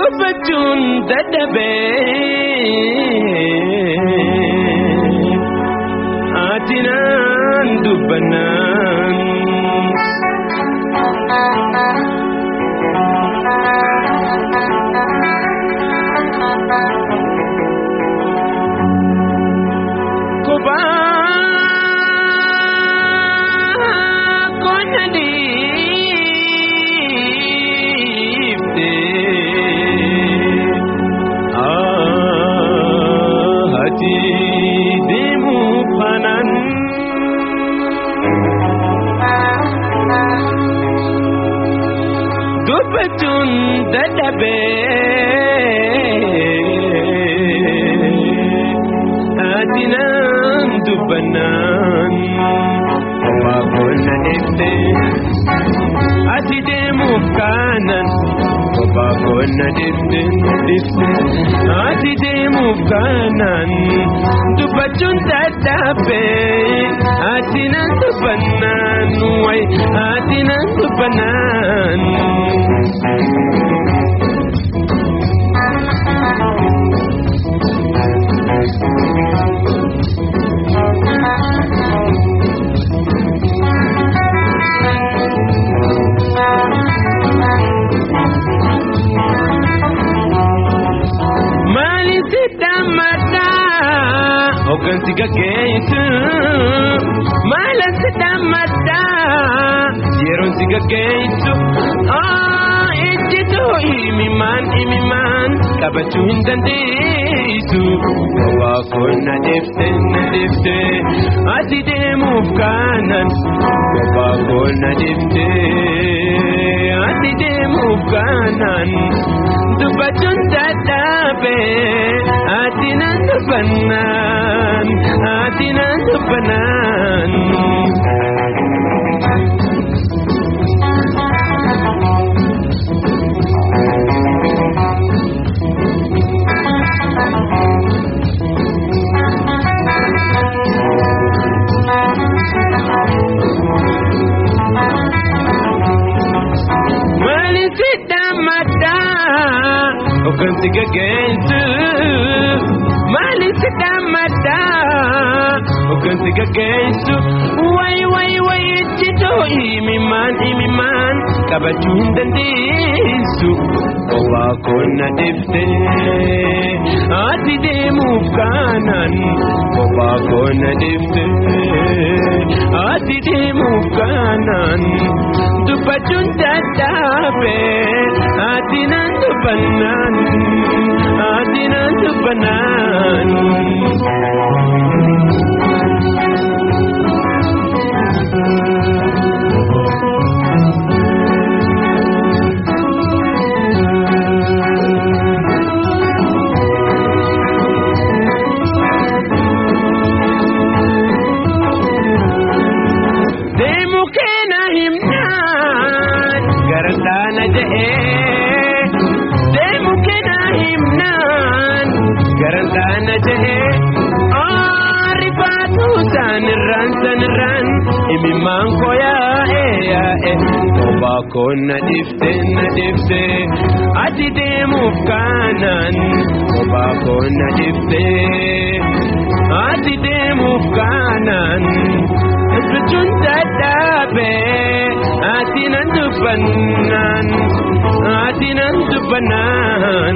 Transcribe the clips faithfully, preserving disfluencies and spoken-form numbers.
dubbachuun dadhabee ati naan dubbannaan dubbachuun dadhabee ati naan dubbannaan kophaa koona deeftee ati deemuuf kaanan kophaa koona deeftee ati deemuuf kaanan dubbachuun dadhabee ati naan dubbannaan way ati naan dubbannaan Ogansi gaggeessu maalansi dammaddaa yeroonsi gaggeessu ejjitoo himimaan himimaan qabachuu hin dandeessu waa koona deeftee na deeftee ati deemuuf kaanan waa koona deeftee ati deemuuf kaanan dubbachuun dadhabee ati naan dubbannaan ati naan dubbannaan maalitti dammaddaa ogansi gaggeessu maalitti dammaddaa ogansi gaggeessu way way way ejjitoo himimaan himimaan qabachuu hin dandeessu waa koona deeftee ati deemuuf kaanan waa koona deeftee ati deemuuf kaanan dubbachuun dadhabee ati naan dubbannaan ati naan dubbannaan deemu keena himnaan garantaana ja'ee deemu keena himnaan garantaana ja'ee rifaatu sanirraan sanirraan himimaan koo yaa'ee yaa'ee kophaa koona deeftee na deeftee ati deemuuf kaanan kophaa koona deeftee ati deemuuf kaanan dubbachuun dadhabee ati naan dubbannaan ati naan dubbannaan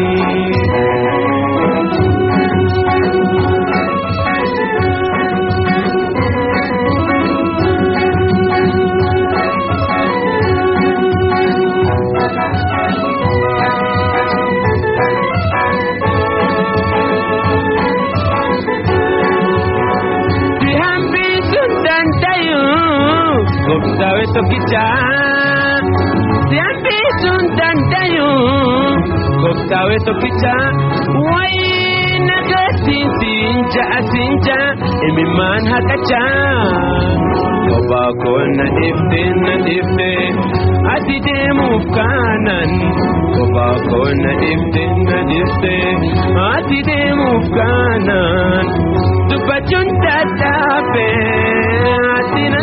Gobsawe tokicha, siambi sundandayu. Gobsawe tokicha, wai nagasin sinja asinja, emiman hakacha. Koba kona defte na defte, ati deemuuf kaanan. Koba kona defte na defte, ati deemuuf kaanan. Dubbachuun dadhabee ati na